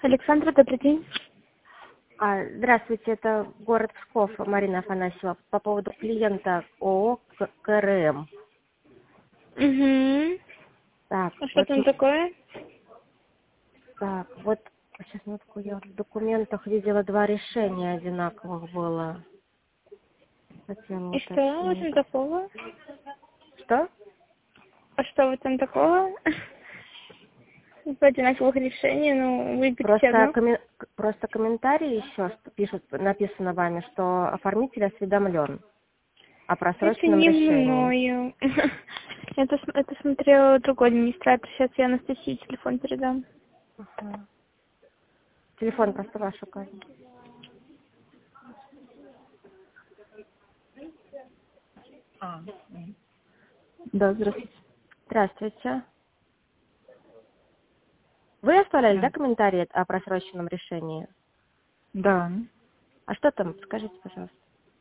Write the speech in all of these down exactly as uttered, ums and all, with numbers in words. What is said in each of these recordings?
Александра, добрый день. А, Здравствуйте, это город Псков, Марина Афанасьева. По поводу клиента ООО К- КРМ. Угу. Так, А что вот, там такое? так, вот, сейчас минутку, я в документах видела два решения одинаковых было. Хотела И что в этом уточнить. такого? Что? А что в этом такого? Два одинаковых решения, ну, выберите Просто, одно. комме- просто комментарии еще что пишут, написано вами, что оформитель осведомлен о Это просроченном не решении. мною. Это, см- это смотрел другой администратор. Сейчас я Анастасии телефон передам. Ага. Телефон просто ваш указан. Да, здравствуйте. Здравствуйте. Вы оставляли, да, Да. комментарии о просроченном решении? Да. А что там? Скажите, пожалуйста.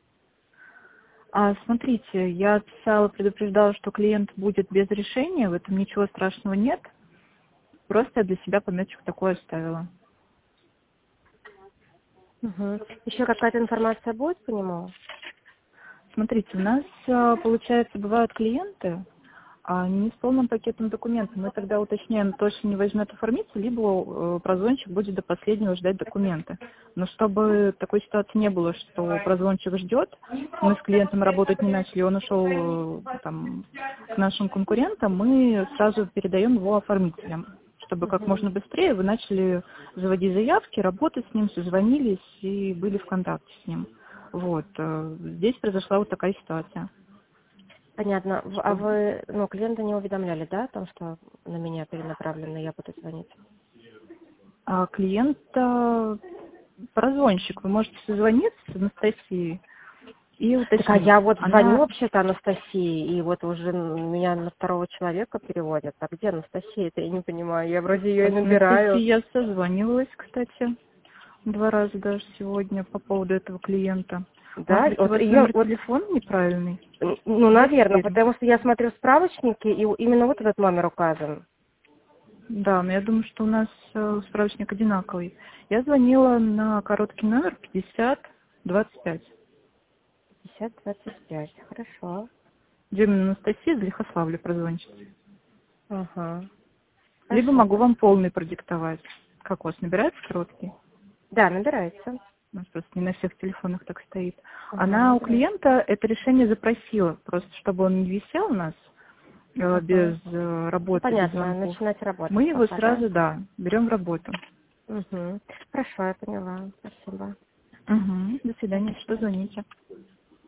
А смотрите, я писала, предупреждала, что клиент будет без решения, в этом ничего страшного нет. Просто я для себя пометочку такое оставила. Угу. Еще какая-то информация будет по нему? Смотрите, у нас, а, получается, бывают клиенты, а не с полным пакетом документов. Мы тогда уточняем, точно не возьмет оформитель, либо э, прозвончик будет до последнего ждать документы. Но чтобы такой ситуации не было, что прозвончик ждет, мы с клиентом работать не начали, он ушел э, там, к нашим конкурентам, мы сразу передаем его оформителям, чтобы как Угу. можно быстрее вы начали заводить заявки, работать с ним, созвонились и были в контакте с ним. Вот. э, Здесь произошла вот такая ситуация. Понятно. В- А Что вы, ну, клиента не уведомляли, да, о том, что на меня перенаправлено, я буду звонить? а, клиент а, прозвонщик, вы можете созвониться с Анастасией и Так, а уточнить. я вот звоню Она, вообще-то Анастасии, и вот уже меня на второго человека переводят. А где Анастасия-то? Я не понимаю. Я вроде ее а и с Анастасией набираю. я созванивалась, кстати, два раза даже сегодня по поводу этого клиента. Может Да, быть, у вот вас ее, номер вот, телефона неправильный? ну, Давайте наверное, сверим. потому что я смотрю справочники, и именно вот этот номер указан. Да, но я думаю, что у нас э, справочник одинаковый. Я звонила на короткий номер пятьдесят двадцать пять. пятьдесят двадцать пять, хорошо. Демина Анастасия из Лихославля прозвончик. Ага, Либо хорошо. могу вам полный продиктовать. Как у вас набирается короткий? Да, набирается. У нас просто не на всех телефонах так стоит. Ага, Она у набирается. клиента это решение запросила, просто чтобы он не висел у нас э, Ага. без э, Ну, работы, без понятно, звонков. начинать работать Мы его пока, да? сразу, да, берем в работу. Угу. Хорошо, я поняла. Спасибо. Угу. До свидания. Что Спасибо. звоните?